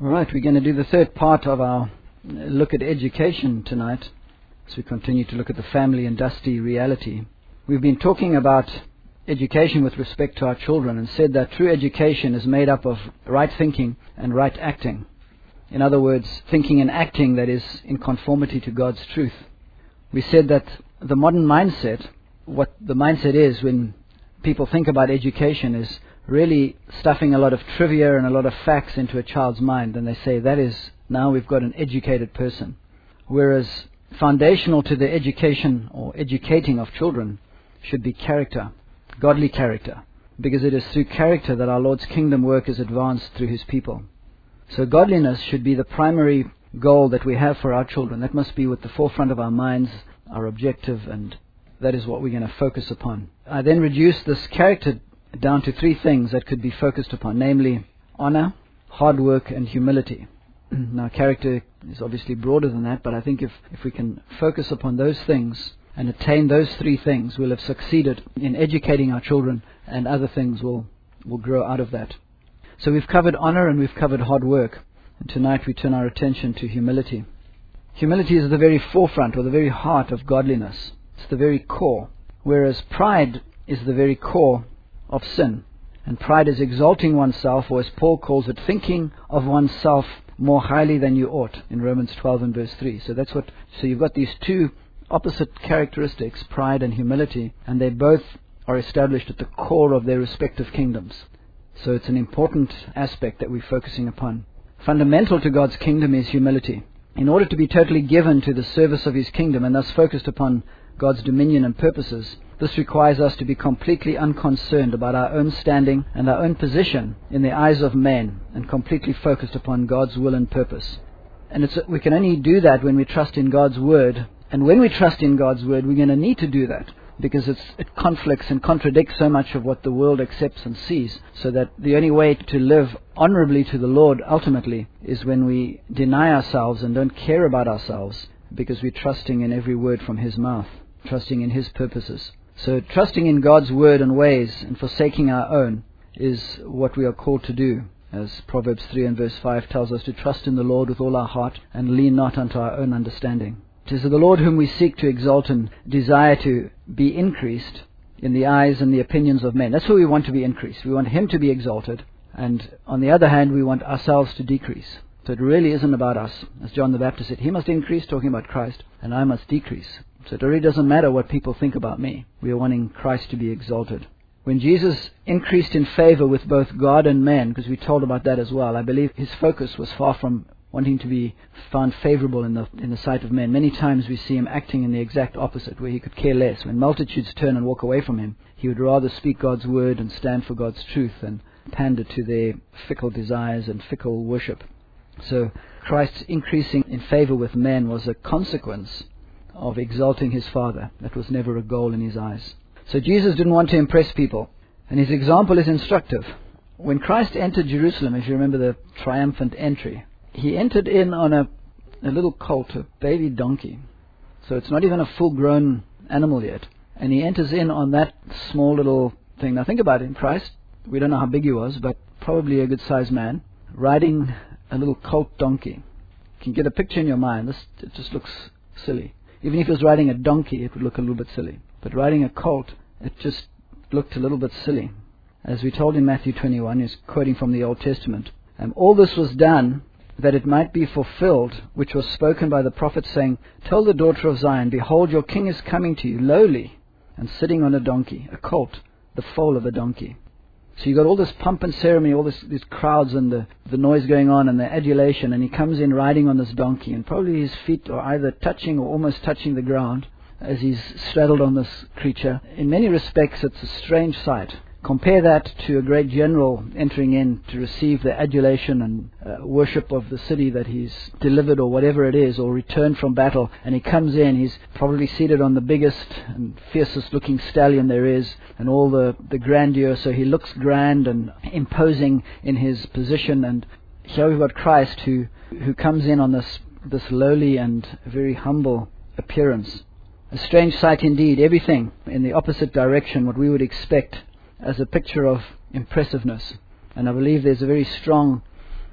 All right, we're going to do the third part of our look at education tonight as we continue to look at the family and dusty reality. We've been talking about education with respect to our children and said that true education is made up of right thinking and right acting. In other words, thinking and acting that is in conformity to God's truth. We said that the modern mindset, what the mindset is when people think about education, is really stuffing a lot of trivia and a lot of facts into a child's mind, and they say that is, now we've got an educated person. Whereas foundational to the education or educating of children should be character, godly character, because it is through character that our Lord's kingdom work is advanced through His people. So godliness should be the primary goal that we have for our children. That must be at the forefront of our minds, our objective, and that is what we're going to focus upon. I then reduced this character down to three things that could be focused upon, namely honor, hard work, and humility. Now, character is obviously broader than that, but I think if we can focus upon those things and attain those three things, we'll have succeeded in educating our children, and other things will grow out of that. So we've covered honor and we've covered hard work, and tonight we turn our attention to humility. Humility is the very forefront or the very heart of godliness. It's the very core, whereas pride is the very core of sin. And pride is exalting oneself, or as Paul calls it, thinking of oneself more highly than you ought, in Romans 12 and verse 3. So you've got these two opposite characteristics, pride and humility, and they both are established at the core of their respective kingdoms. So it's an important aspect that we're focusing upon. Fundamental to God's kingdom is humility. In order to be totally given to the service of His kingdom and thus focused upon God's dominion and purposes, this requires us to be completely unconcerned about our own standing and our own position in the eyes of men, and completely focused upon God's will and purpose. And we can only do that when we trust in God's Word. And when we trust in God's Word, we're going to need to do that, because it conflicts and contradicts so much of what the world accepts and sees, so that the only way to live honorably to the Lord ultimately is when we deny ourselves and don't care about ourselves, because we're trusting in every word from His mouth, trusting in His purposes. So trusting in God's word and ways and forsaking our own is what we are called to do, as Proverbs 3 and verse 5 tells us, to trust in the Lord with all our heart and lean not unto our own understanding. It is the Lord whom we seek to exalt and desire to be increased in the eyes and the opinions of men. That's where we want to be increased. We want Him to be exalted, and on the other hand we want ourselves to decrease. So it really isn't about us. As John the Baptist said, he must increase, talking about Christ, and I must decrease. So it really doesn't matter what people think about me. We are wanting Christ to be exalted. When Jesus increased in favor with both God and man, because we told about that as well, I believe His focus was far from wanting to be found favorable in the sight of men. Many times we see Him acting in the exact opposite, where He could care less. When multitudes turn and walk away from Him, He would rather speak God's word and stand for God's truth than pander to their fickle desires and fickle worship. So Christ's increasing in favor with men was a consequence of exalting His Father. That was never a goal in His eyes. So Jesus didn't want to impress people, and His example is instructive. When Christ entered Jerusalem, if you remember the triumphant entry, He entered in on a little colt, a baby donkey. So it's not even a full-grown animal yet. And He enters in on that small little thing. Now think about it. In Christ, we don't know how big He was, but probably a good-sized man, riding a little colt donkey. You can get a picture in your mind. It just looks silly. Even if He was riding a donkey, it would look a little bit silly. But riding a colt, it just looked a little bit silly. As we told in Matthew 21, He's quoting from the Old Testament. All this was done that it might be fulfilled, which was spoken by the prophet, saying, Tell the daughter of Zion, behold, your king is coming to you, lowly, and sitting on a donkey, a colt, the foal of a donkey. So you got all this pomp and ceremony, all these crowds and the noise going on and the adulation, and He comes in riding on this donkey, and probably His feet are either touching or almost touching the ground as He's straddled on this creature. In many respects, it's a strange sight. Compare that to a great general entering in to receive the adulation and worship of the city that he's delivered, or whatever it is, or returned from battle, and he comes in, he's probably seated on the biggest and fiercest looking stallion there is, and all the grandeur, so he looks grand and imposing in his position. And here we've got Christ who comes in on this lowly and very humble appearance. A strange sight indeed, everything in the opposite direction, what we would expect as a picture of impressiveness. And I believe there's a very strong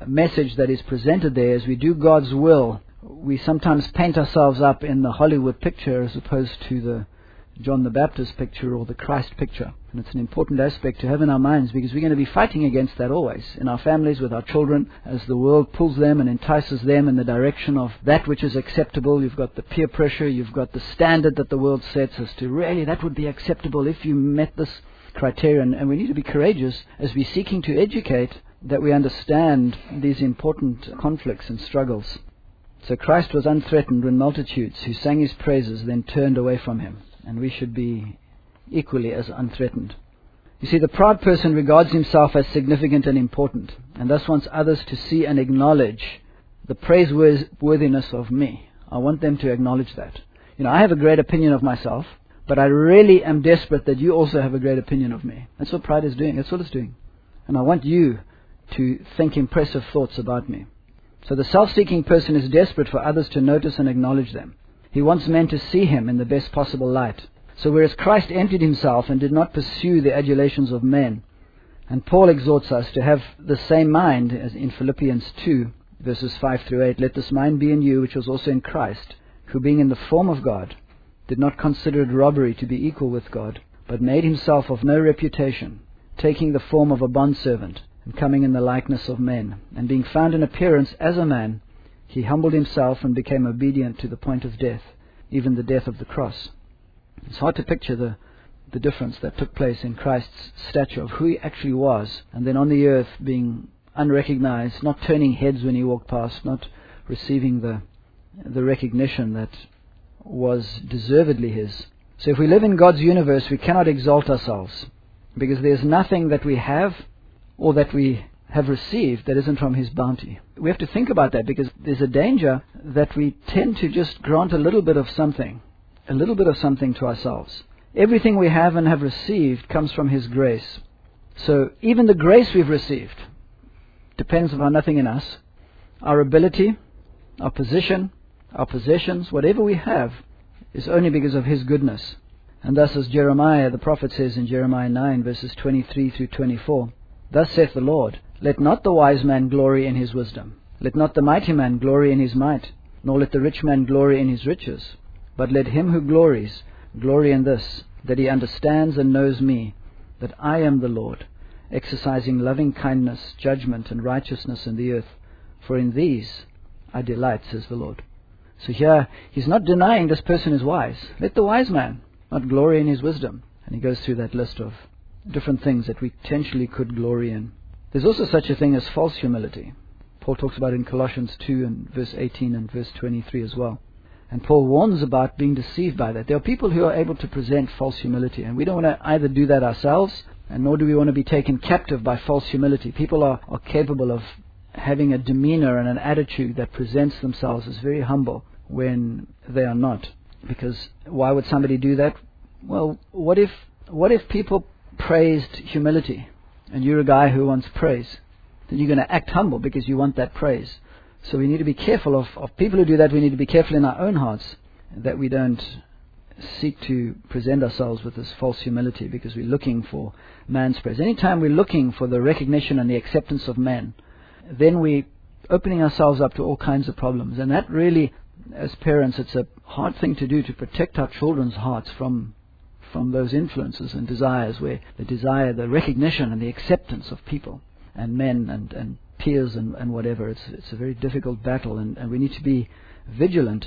message that is presented there, as we do God's will, we sometimes paint ourselves up in the Hollywood picture as opposed to the John the Baptist picture or the Christ picture. And it's an important aspect to have in our minds, because we're going to be fighting against that always, in our families, with our children, as the world pulls them and entices them in the direction of that which is acceptable. You've got the peer pressure, you've got the standard that the world sets as to really that would be acceptable if you met this criterion. And we need to be courageous as we're seeking to educate, that we understand these important conflicts and struggles. So Christ was unthreatened when multitudes who sang his praises then turned away from him. And we should be equally as unthreatened. You see, the proud person regards himself as significant and important, and thus wants others to see and acknowledge the praiseworthiness of me. I want them to acknowledge that. I have a great opinion of myself, but I really am desperate that you also have a great opinion of me. That's what pride is doing. That's what it's doing. And I want you to think impressive thoughts about me. So the self-seeking person is desperate for others to notice and acknowledge them. He wants men to see him in the best possible light. So whereas Christ emptied himself and did not pursue the adulations of men, and Paul exhorts us to have the same mind as in Philippians 2, verses 5 through 8, let this mind be in you, which was also in Christ, who being in the form of God, did not consider it robbery to be equal with God, but made himself of no reputation, taking the form of a bondservant, and coming in the likeness of men, and being found in appearance as a man, he humbled himself and became obedient to the point of death, even the death of the cross. It's hard to picture the difference that took place in Christ's stature of who he actually was, and then on the earth being unrecognized, not turning heads when he walked past, not receiving the recognition that was deservedly his. So if we live in God's universe, we cannot exalt ourselves, because there's nothing that we have or that we have received that isn't from his bounty. We have to think about that, because there's a danger that we tend to just grant a little bit of something to ourselves. Everything we have and have received comes from his grace. So even the grace we've received depends upon nothing in us. Our ability, our position, our possessions, whatever we have, is only because of his goodness. And thus, as Jeremiah, the prophet, says in Jeremiah 9, verses 23 through 24, thus saith the Lord, let not the wise man glory in his wisdom, let not the mighty man glory in his might, nor let the rich man glory in his riches, but let him who glories glory in this, that he understands and knows me, that I am the Lord, exercising loving kindness, judgment, and righteousness in the earth. For in these I delight, says the Lord. So here, he's not denying this person is wise. Let the wise man not glory in his wisdom. And he goes through that list of different things that we potentially could glory in. There's also such a thing as false humility. Paul talks about it in Colossians 2 and verse 18 and verse 23 as well. And Paul warns about being deceived by that. There are people who are able to present false humility, and we don't want to either do that ourselves, and nor do we want to be taken captive by false humility. People are capable of having a demeanor and an attitude that presents themselves as very humble when they are not. Because why would somebody do that? Well, what if people praised humility, and you're a guy who wants praise? Then you're going to act humble because you want that praise. So we need to be careful of people who do that. We need to be careful in our own hearts that we don't seek to present ourselves with this false humility because we're looking for man's praise. Anytime we're looking for the recognition and the acceptance of men, then we're opening ourselves up to all kinds of problems. And that really, as parents, it's a hard thing to do, to protect our children's hearts from those influences and desires where they desire the recognition and the acceptance of people and men and peers and whatever. It's a very difficult battle, and we need to be vigilant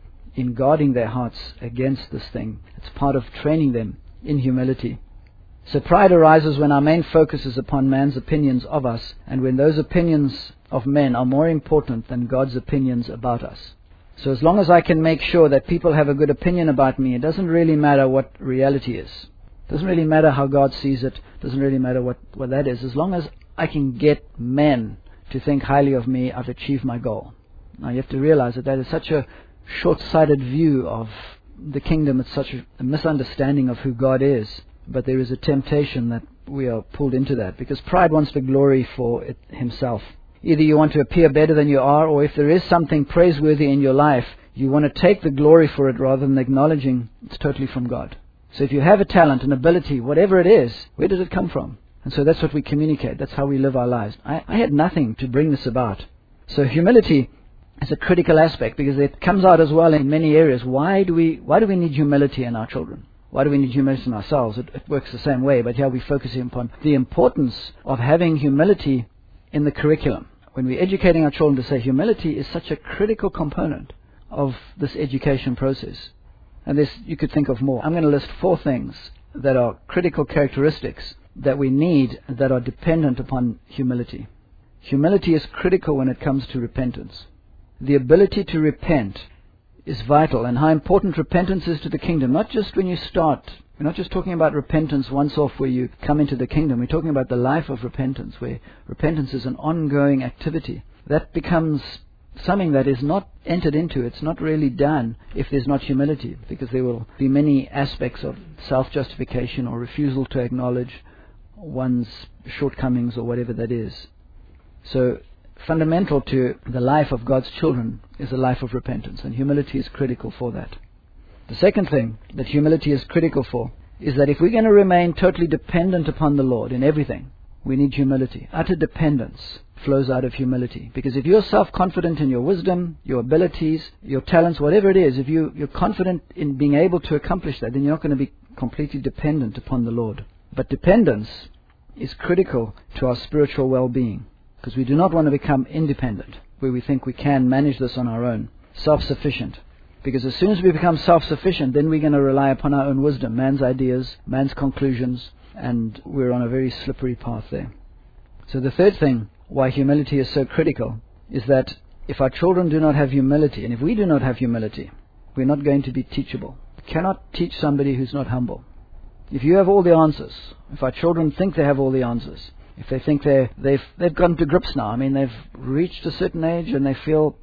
in guarding their hearts against this thing. It's part of training them in humility. So pride arises when our main focus is upon man's opinions of us, and when those opinions of men are more important than God's opinions about us. So as long as I can make sure that people have a good opinion about me, it doesn't really matter what reality is. It doesn't really matter how God sees it. It doesn't really matter what that is. As long as I can get men to think highly of me, I've achieved my goal. Now you have to realize that is such a short-sighted view of the kingdom. It's such a misunderstanding of who God is. But there is a temptation that we are pulled into that, because pride wants to glory for it himself. Either you want to appear better than you are, or if there is something praiseworthy in your life, you want to take the glory for it rather than acknowledging it's totally from God. So if you have a talent, an ability, whatever it is, where does it come from? And so that's what we communicate. That's how we live our lives. I had nothing to bring this about. So humility is a critical aspect because it comes out as well in many areas. Why do we need humility in our children? Why do we need humility in ourselves? It works the same way, but here we're focusing upon the importance of having humility in the curriculum. When we're educating our children to say humility is such a critical component of this education process. And you could think of more. I'm going to list 4 things that are critical characteristics that we need that are dependent upon humility. Humility is critical when it comes to repentance. The ability to repent is vital, and how important repentance is to the kingdom. Not just when you start. We're not just talking about repentance once off where you come into the kingdom. We're talking about the life of repentance, where repentance is an ongoing activity. That becomes something that is not entered into. It's not really done if there's not humility, because there will be many aspects of self-justification or refusal to acknowledge one's shortcomings or whatever that is. So fundamental to the life of God's children is a life of repentance, and humility is critical for that. The second thing that humility is critical for is that if we're going to remain totally dependent upon the Lord in everything, we need humility. Utter dependence flows out of humility. Because if you're self-confident in your wisdom, your abilities, your talents, whatever it is, if you're confident in being able to accomplish that, then you're not going to be completely dependent upon the Lord. But dependence is critical to our spiritual well-being, because we do not want to become independent, where we think we can manage this on our own. Self-sufficient. Because as soon as we become self-sufficient, then we're going to rely upon our own wisdom, man's ideas, man's conclusions, and we're on a very slippery path there. So the third thing why humility is so critical is that if our children do not have humility, and if we do not have humility, we're not going to be teachable. You cannot teach somebody who's not humble. If you have all the answers, if our children think they have all the answers, if they think they've gotten to grips now, I mean they've reached a certain age and they feel,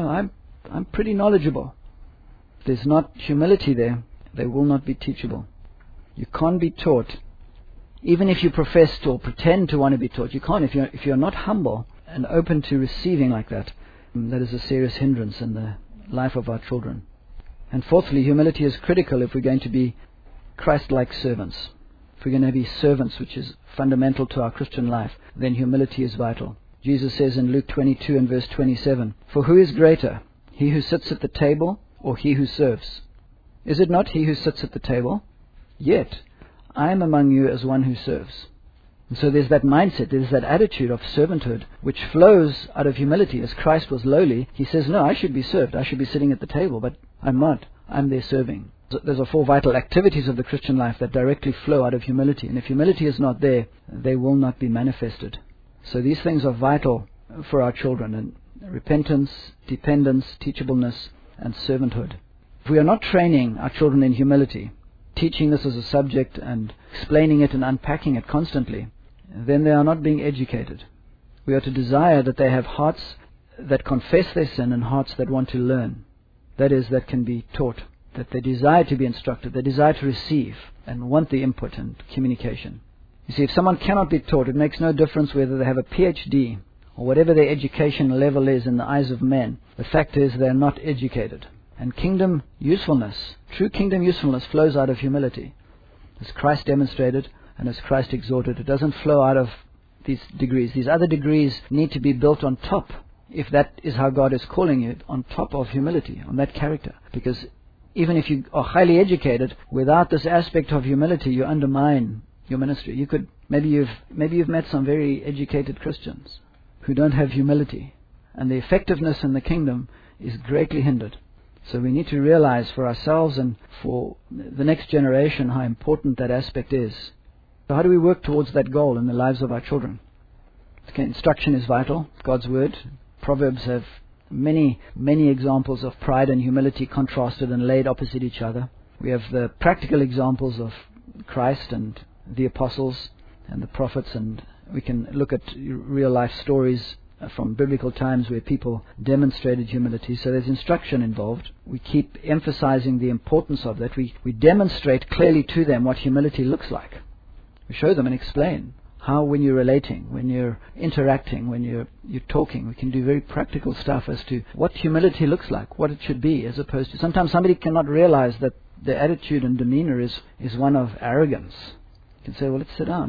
I'm pretty knowledgeable. If there's not humility there, they will not be teachable. You can't be taught. Even if you profess to or pretend to want to be taught, you can't. If you're not humble and open to receiving like that, that is a serious hindrance in the life of our children. And fourthly, humility is critical if we're going to be Christ-like servants. If we're going to be servants, which is fundamental to our Christian life, then humility is vital. Jesus says in Luke 22 and verse 27, "For who is greater, he who sits at the table or he who serves? Is it not he who sits at the table? Yet I am among you as one who serves." And so there's that mindset, there's that attitude of servanthood, which flows out of humility. As Christ was lowly, he says, no, I should be served. I should be sitting at the table, but I'm not. I'm there serving. Those are 4 vital activities of the Christian life that directly flow out of humility. And if humility is not there, they will not be manifested. So these things are vital for our children. And repentance, dependence, teachableness, and servanthood. If we are not training our children in humility, teaching this as a subject and explaining it and unpacking it constantly, then they are not being educated. We are to desire that they have hearts that confess their sin and hearts that want to learn. That is, that can be taught, that they desire to be instructed, they desire to receive and want the input and communication. You see, if someone cannot be taught, it makes no difference whether they have a PhD or whatever their education level is in the eyes of men. The fact is they're not educated. And kingdom usefulness, true kingdom usefulness, flows out of humility. As Christ demonstrated and as Christ exhorted, it doesn't flow out of these degrees. These other degrees need to be built on top, if that is how God is calling you, on top of humility, on that character. Because even if you are highly educated, without this aspect of humility, you undermine your ministry. Maybe you've met some very educated Christians who don't have humility, and the effectiveness in the kingdom is greatly hindered. So we need to realize for ourselves and for the next generation how important that aspect is. So how do we work towards that goal in the lives of our children? Okay, instruction is vital. God's Word. Proverbs have many, many examples of pride and humility contrasted and laid opposite each other. We have the practical examples of Christ and the apostles and the prophets, and we can look at real life stories from biblical times where people demonstrated humility. So there's instruction involved. We keep emphasizing the importance of that. We demonstrate clearly to them what humility looks like. We show them and explain how, when you're relating, when you're interacting, when you're talking, we can do very practical stuff as to what humility looks like, what it should be, as opposed to sometimes somebody cannot realize that their attitude and demeanor is one of arrogance. You can say, well, let's sit down,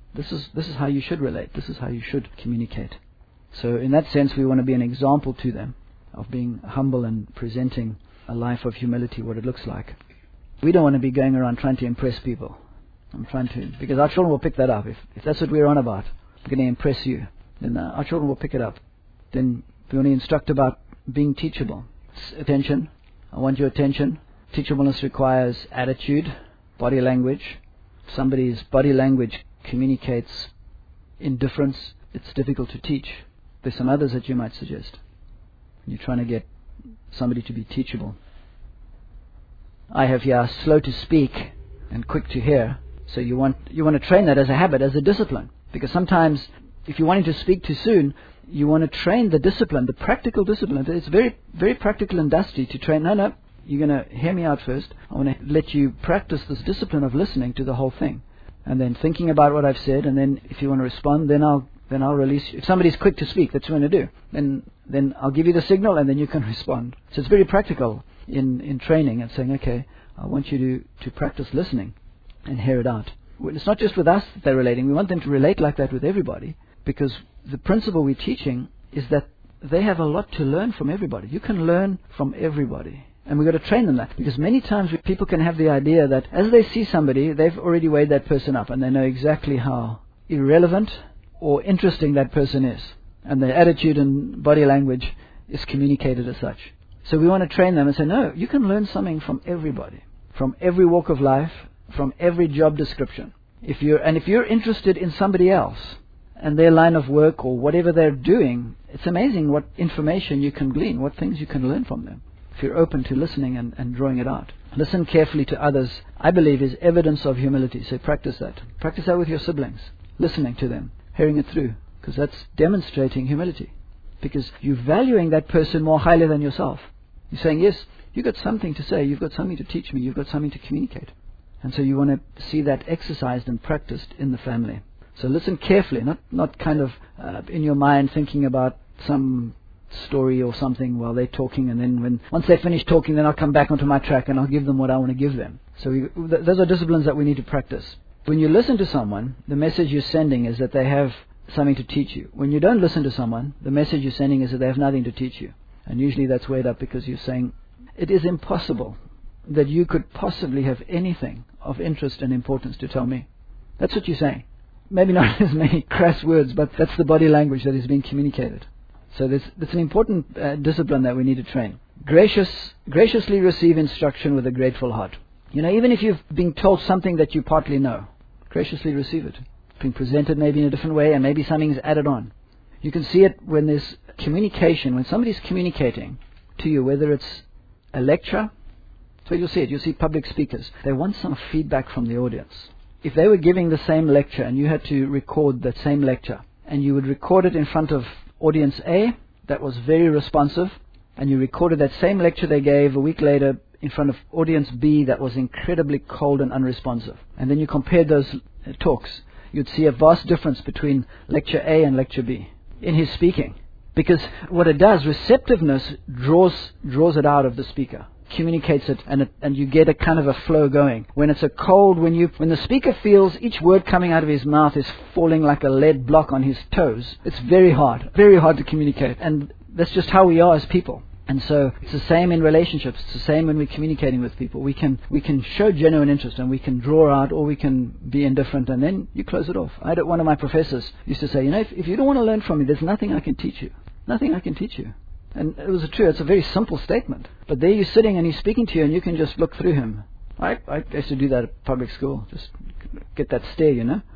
This is how you should relate. This is how you should communicate. So in that sense, we want to be an example to them of being humble and presenting a life of humility, what it looks like. We don't want to be going around trying to impress people. Because our children will pick that up. If that's what we're on about, we're going to impress you, then our children will pick it up. Then we want to instruct about being teachable. It's attention. I want your attention. Teachableness requires attitude, body language. If somebody's body language communicates indifference, it's difficult to teach. There's some others that you might suggest. You're trying to get somebody to be teachable. I have here slow to speak and quick to hear. So you want to train that as a habit, as a discipline. Because sometimes if you're wanting to speak too soon, you want to train the discipline, the practical discipline. It's very, very practical and dusty to train. No, you're going to hear me out first. I want to let you practice this discipline of listening to the whole thing. And then thinking about what I've said, and then if you want to respond, then I'll release you. If somebody's quick to speak, that's what I'm going to do. Then I'll give you the signal, and then you can respond. So it's very practical in training and saying, okay, I want you to practice listening and hear it out. It's not just with us that they're relating. We want them to relate like that with everybody, because the principle we're teaching is that they have a lot to learn from everybody. You can learn from everybody. And we've got to train them that, because many times people can have the idea that as they see somebody, they've already weighed that person up and they know exactly how irrelevant or interesting that person is. And their attitude and body language is communicated as such. So we want to train them and say, no, you can learn something from everybody, from every walk of life, from every job description. If you're interested in somebody else and their line of work or whatever they're doing, it's amazing what information you can glean, what things you can learn from them, if you're open to listening and drawing it out. Listen carefully to others, I believe, is evidence of humility. So practice that. Practice that with your siblings, listening to them, hearing it through, because that's demonstrating humility. Because you're valuing that person more highly than yourself. You're saying, yes, you've got something to say, you've got something to teach me, you've got something to communicate. And so you want to see that exercised and practiced in the family. So listen carefully, not kind of in your mind thinking about some story or something while they're talking, and then once they finish talking, then I'll come back onto my track and I'll give them what I want to give them. So those are disciplines that we need to practice. When you listen to someone, the message you're sending is that they have something to teach you. When you don't listen to someone, the message you're sending is that they have nothing to teach you. And usually that's weighed up because you're saying, it is impossible that you could possibly have anything of interest and importance to tell me. That's what you're saying. Maybe not as many crass words, but that's the body language that is being communicated. So that's an important discipline that we need to train. Graciously receive instruction with a grateful heart. Even if you've been told something that you partly know, graciously receive it. It's been presented maybe in a different way, and maybe something's added on. You can see it when there's communication, when somebody's communicating to you, whether it's a lecture. So you'll see it. You'll see public speakers. They want some feedback from the audience. If they were giving the same lecture and you had to record that same lecture, and you would record it in front of audience A, that was very responsive, and you recorded that same lecture they gave a week later in front of audience B that was incredibly cold and unresponsive, and then you compared those talks, you'd see a vast difference between lecture A and lecture B in his speaking. Because what it does, receptiveness draws it out of the speaker, communicates it, and you get a kind of a flow going. When it's a cold, when the speaker feels each word coming out of his mouth is falling like a lead block on his toes, it's very hard to communicate. And that's just how we are as people. And so it's the same in relationships. It's the same when we're communicating with people. We can show genuine interest, and we can draw out, or we can be indifferent, and then you close it off. One of my professors used to say, if you don't want to learn from me, there's nothing I can teach you. Nothing I can teach you. And it was true. It's a very simple statement. But there you're sitting and he's speaking to you, and you can just look through him. I used to do that at public school. Just get that stare,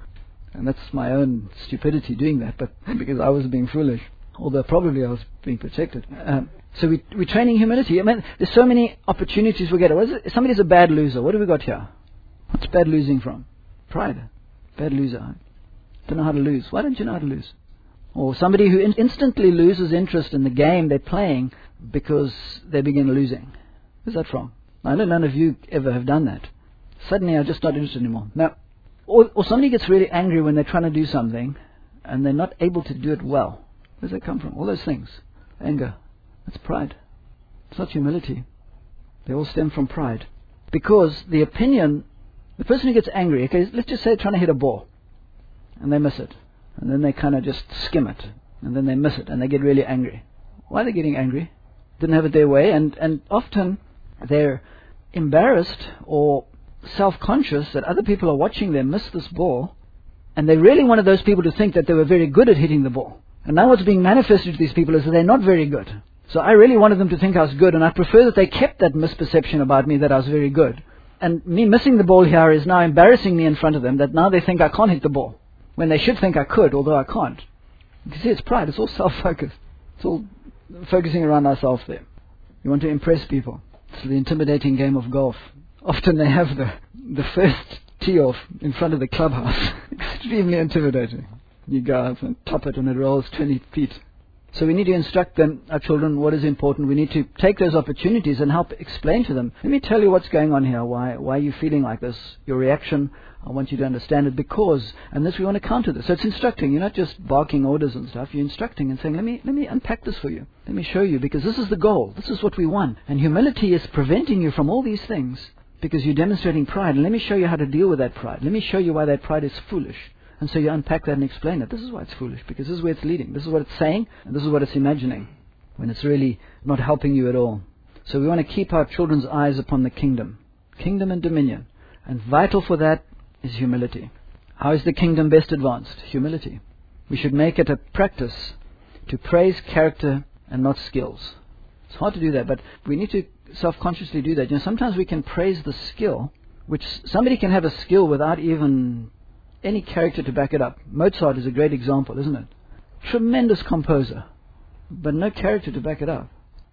And that's my own stupidity doing that, but because I was being foolish. Although probably I was being protected. So we're training humility. There's so many opportunities we get. If somebody's a bad loser, what have we got here? What's bad losing from? Pride. Bad loser. Don't know how to lose. Why don't you know how to lose? Or somebody who instantly loses interest in the game they're playing because they begin losing. Where's that from? I know none of you ever have done that. Suddenly I'm just not interested anymore. Now, or somebody gets really angry when they're trying to do something and they're not able to do it well. Where does that come from? All those things. Anger. That's pride. It's not humility. They all stem from pride. Because the person who gets angry, okay, let's just say trying to hit a ball. and they miss it. And then they kind of just skim it, and then they miss it, and they get really angry. Why are they getting angry? Didn't have it their way, and often they're embarrassed or self-conscious that other people are watching them miss this ball, and they really wanted those people to think that they were very good at hitting the ball. And now what's being manifested to these people is that they're not very good. So I really wanted them to think I was good, and I prefer that they kept that misperception about me that I was very good. And me missing the ball here is now embarrassing me in front of them, that now they think I can't hit the ball, when they should think I could, although I can't. You see, it's pride. It's all self-focused. It's all focusing around ourselves there. You want to impress people. It's the intimidating game of golf. Often they have the first tee off in front of the clubhouse. Extremely intimidating. You go up and top it and it rolls 20 feet. So we need to instruct them, our children, what is important. We need to take those opportunities and help explain to them. Let me tell you what's going on here. Why are you feeling like this? Your reaction, I want you to understand it because, and this we want to counter this. So it's instructing. You're not just barking orders and stuff. You're instructing and saying, let me unpack this for you. Let me show you, because this is the goal. This is what we want. And humility is preventing you from all these things because you're demonstrating pride. And let me show you how to deal with that pride. Let me show you why that pride is foolish. And so you unpack that and explain it. This is why it's foolish, because this is where it's leading. This is what it's saying, and this is what it's imagining, when it's really not helping you at all. So we want to keep our children's eyes upon the kingdom and dominion. And vital for that is humility. How is the kingdom best advanced? Humility. We should make it a practice to praise character and not skills. It's hard to do that, but we need to self-consciously do that. Sometimes we can praise the skill, which somebody can have a skill without even any character to back it up. Mozart is a great example, isn't it? Tremendous composer, but no character to back it up.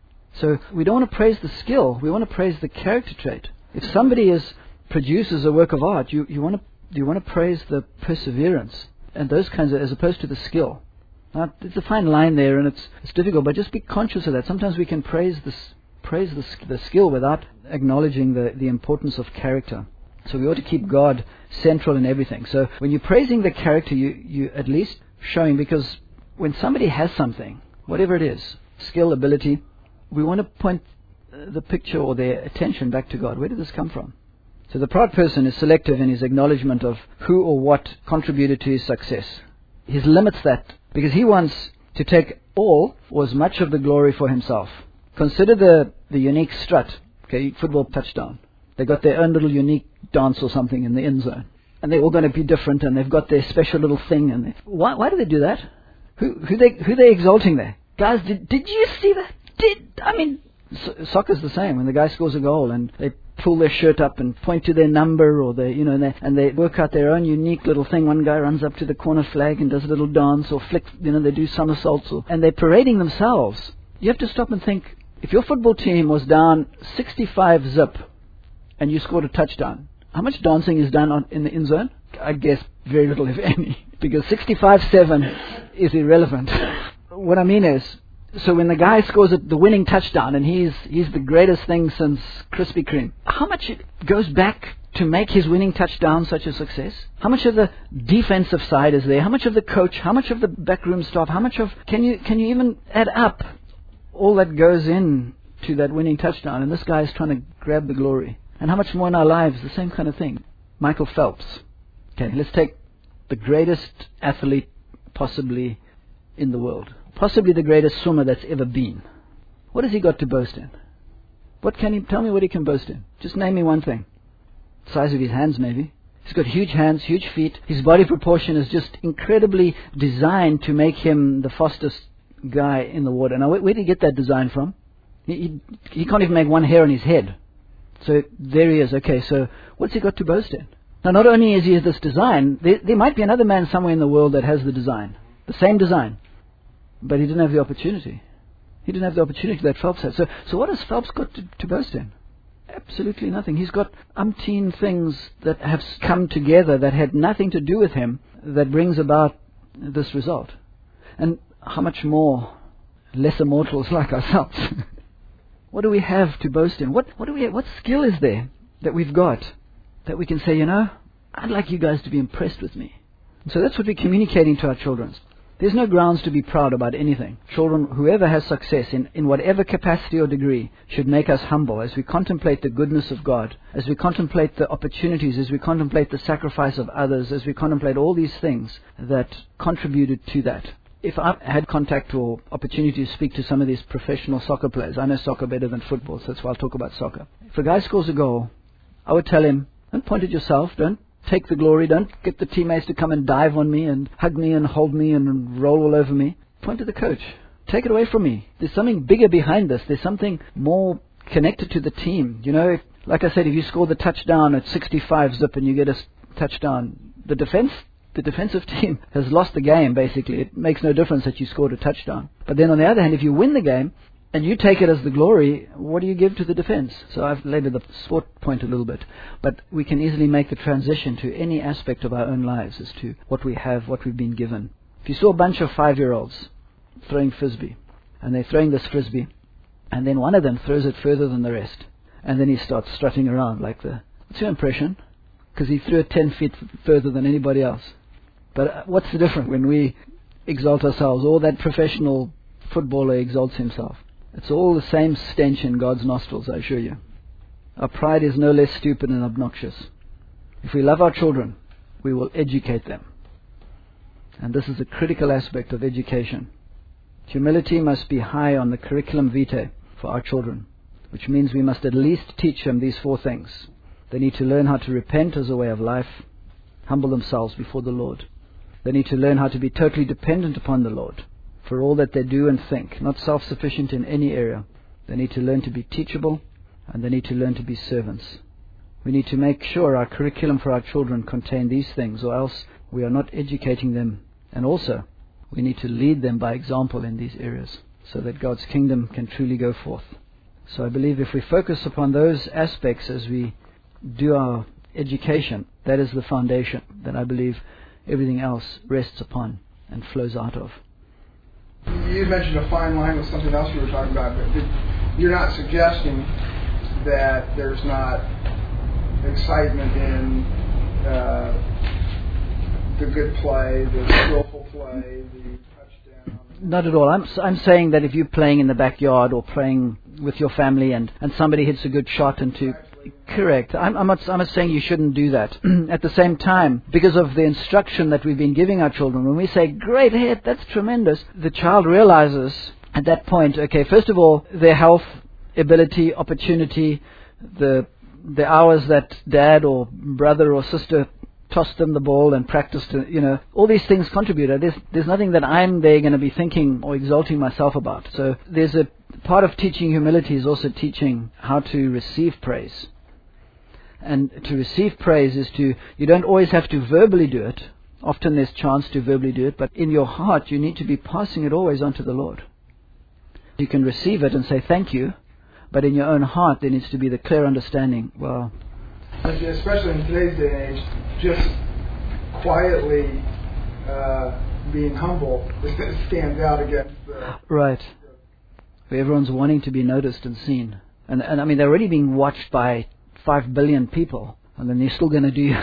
So we don't want to praise the skill, we want to praise the character trait. If somebody produces a work of art, you want to praise the perseverance and those kinds of, as opposed to the skill. Now, it's a fine line there, and it's difficult, but just be conscious of that. Sometimes we can praise the skill without acknowledging the importance of character. So we ought to keep God central in everything. So when you're praising the character, you at least showing, because when somebody has something, whatever it is, skill, ability, we want to point the picture or their attention back to God. Where did this come from? So the proud person is selective in his acknowledgement of who or what contributed to his success. He limits that because he wants to take all or as much of the glory for himself. Consider the unique strut, football touchdown. They got their own little unique dance or something in the end zone. And they're all going to be different, and they've got their special little thing. And why do they do that? Who they exalting there? Guys, did you see that? Soccer's the same. When the guy scores a goal and they pull their shirt up and point to their number, or and they work out their own unique little thing. One guy runs up to the corner flag and does a little dance, or flick, they do somersaults, and they're parading themselves. You have to stop and think, if your football team was down 65-zip, and you scored a touchdown, how much dancing is done in the end zone? I guess very little, if any, because 65-7 is irrelevant. What I mean is, so when the guy scores the winning touchdown, and he's the greatest thing since Krispy Kreme, how much goes back to make his winning touchdown such a success? How much of the defensive side is there? How much of the coach? How much of the backroom staff? How much of can you even add up all that goes in to that winning touchdown? And this guy is trying to grab the glory. And how much more in our lives, the same kind of thing. Michael Phelps. Okay, let's take the greatest athlete possibly in the world. Possibly the greatest swimmer that's ever been. What has he got to boast in? Tell me what he can boast in. Just name me one thing. The size of his hands, maybe. He's got huge hands, huge feet. His body proportion is just incredibly designed to make him the fastest guy in the water. Now, where did he get that design from? He can't even make one hair on his head. So there he is. Okay, so what's he got to boast in? Now, not only is he this design, there might be another man somewhere in the world that has the design, the same design, but he didn't have the opportunity. He didn't have the opportunity that Phelps had. So what has Phelps got to boast in? Absolutely nothing. He's got umpteen things that have come together that had nothing to do with him that brings about this result. And how much more lesser mortals like ourselves? What do we have to boast in? What skill is there that we've got that we can say, I'd like you guys to be impressed with me. And so that's what we're communicating to our children. There's no grounds to be proud about anything. Children, whoever has success in whatever capacity or degree, should make us humble as we contemplate the goodness of God, as we contemplate the opportunities, as we contemplate the sacrifice of others, as we contemplate all these things that contributed to that. If I had contact or opportunity to speak to some of these professional soccer players, I know soccer better than football, so that's why I'll talk about soccer. If a guy scores a goal, I would tell him, don't point at yourself, don't take the glory, don't get the teammates to come and dive on me and hug me and hold me and roll all over me. Point to the coach. Take it away from me. There's something bigger behind this. There's something more connected to the team. You know, like I said, if you score the touchdown at 65 zip and you get a touchdown, the defensive team has lost the game, basically. It makes no difference that you scored a touchdown. But then on the other hand, if you win the game and you take it as the glory, what do you give to the defense? So I've labored the sport point a little bit. But we can easily make the transition to any aspect of our own lives as to what we have, what we've been given. If you saw a bunch of 5-year-olds throwing frisbee, and they're throwing this frisbee, and then one of them throws it further than the rest, and then he starts strutting around like what's your impression? Because he threw it 10 feet further than anybody else. But what's the difference when we exalt ourselves, or that professional footballer exalts himself? It's all the same stench in God's nostrils, I assure you. Our pride is no less stupid and obnoxious. If we love our children, we will educate them. And this is a critical aspect of education. Humility must be high on the curriculum vitae for our children, which means we must at least teach them these 4 things. They need to learn how to repent as a way of life, humble themselves before the Lord. They need to learn how to be totally dependent upon the Lord for all that they do and think, not self-sufficient in any area. They need to learn to be teachable, and they need to learn to be servants. We need to make sure our curriculum for our children contain these things, or else we are not educating them. And also, we need to lead them by example in these areas, so that God's kingdom can truly go forth. So I believe if we focus upon those aspects as we do our education, that is the foundation that I believe everything else rests upon and flows out of. You mentioned a fine line with something else you were talking about, but you're not suggesting that there's not excitement in the good play, the skillful play, the touchdown? Not at all. I'm saying that if you're playing in the backyard or playing with your family and somebody hits a good shot into... Correct. I'm not saying you shouldn't do that. At the same time, because of the instruction that we've been giving our children, when we say, great hit, that's tremendous, the child realizes at that point, okay, first of all, their health, ability, opportunity, the hours that dad or brother or sister tossed them the ball and practiced, all these things contribute. There's nothing that I'm there going to be thinking or exalting myself about. So there's a part of teaching humility is also teaching how to receive praise. And to receive praise is you don't always have to verbally do it. Often there's chance to verbally do it, but in your heart you need to be passing it always on to the Lord. You can receive it and say thank you, but in your own heart there needs to be the clear understanding, well... Especially in today's day and age, just quietly being humble stands out against the... Right. Everyone's wanting to be noticed and seen. And I mean, they're already being watched by 5 billion people, and then they're still going to do...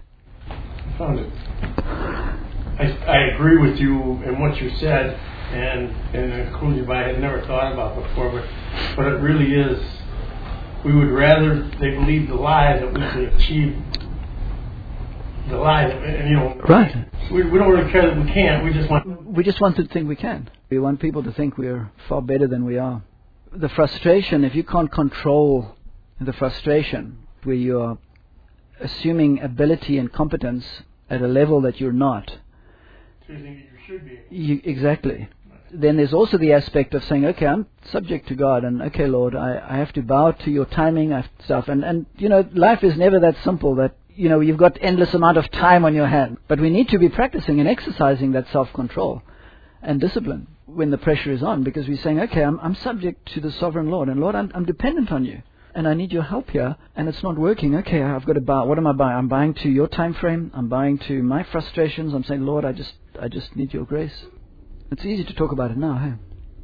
I agree with you in what you said, and a conclusion I had never thought about before, but it really is, we would rather they believe the lie that we can achieve the lie, Right. We don't really care that we can't, we just want to think we can. We want people to think we're far better than we are. The frustration, if you can't control the frustration, where you're assuming ability and competence at a level that you're not. So you think you should be. Exactly. Then there's also the aspect of saying, okay, I'm subject to God, and okay, Lord, I have to bow to your timing and stuff. And life is never that simple that, you've got endless amount of time on your hand. But we need to be practicing and exercising that self-control and discipline when the pressure is on, because we're saying, okay, I'm subject to the sovereign Lord, and Lord, I'm dependent on you. And I need your help here, and it's not working. Okay, I've got to buy. What am I buying? I'm buying to your time frame. I'm buying to my frustrations. I'm saying, Lord, I just need your grace. It's easy to talk about it now, hey?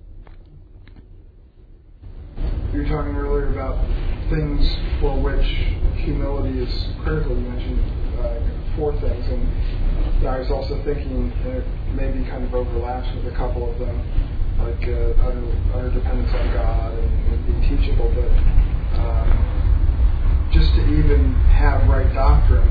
You were talking earlier about things for which humility is critical. You mentioned 4 things, and I was also thinking it maybe kind of overlaps with a couple of them, like utter dependence on God and be teachable, but just to even have right doctrine,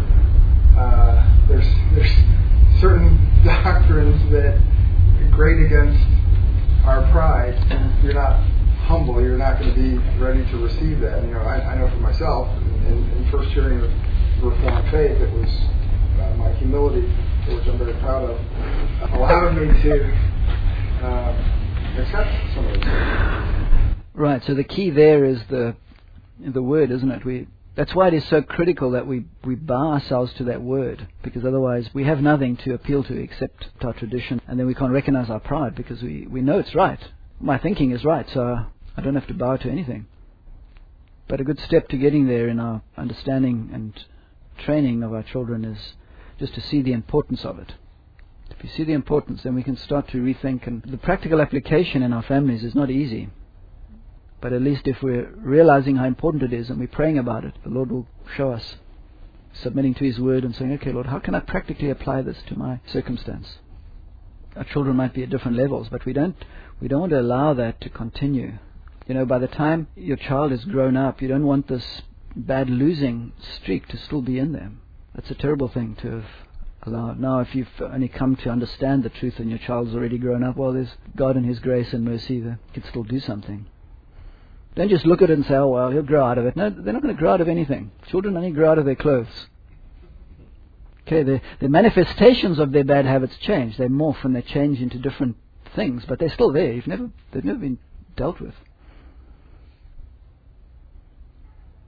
there's certain doctrines that grate against our pride, and if you're not humble, you're not going to be ready to receive that. I know for myself, in first hearing of Reformed faith, it was my humility, which I'm very proud of, allowed me to accept some of those. Right. So the key there is the word, isn't it? That's why it is so critical that we bow ourselves to that word, because otherwise we have nothing to appeal to except our tradition, and then we can't recognize our pride because we know it's right. My thinking is right, so I don't have to bow to anything. But a good step to getting there in our understanding and training of our children is just to see the importance of it. If you see the importance, then we can start to rethink, and the practical application in our families is not easy. But at least if we're realizing how important it is and we're praying about it, the Lord will show us, submitting to His Word and saying, okay, Lord, how can I practically apply this to my circumstance? Our children might be at different levels, but we don't want to allow that to continue. By the time your child is grown up, you don't want this bad losing streak to still be in them. That's a terrible thing to have allowed. Now, if you've only come to understand the truth and your child's already grown up, well, there's God in His grace and mercy that can still do something. Don't just look at it and say, oh, well, he'll grow out of it. No, they're not going to grow out of anything. Children only grow out of their clothes. Okay, the manifestations of their bad habits change. They morph and they change into different things, but they're still there. They've never been dealt with.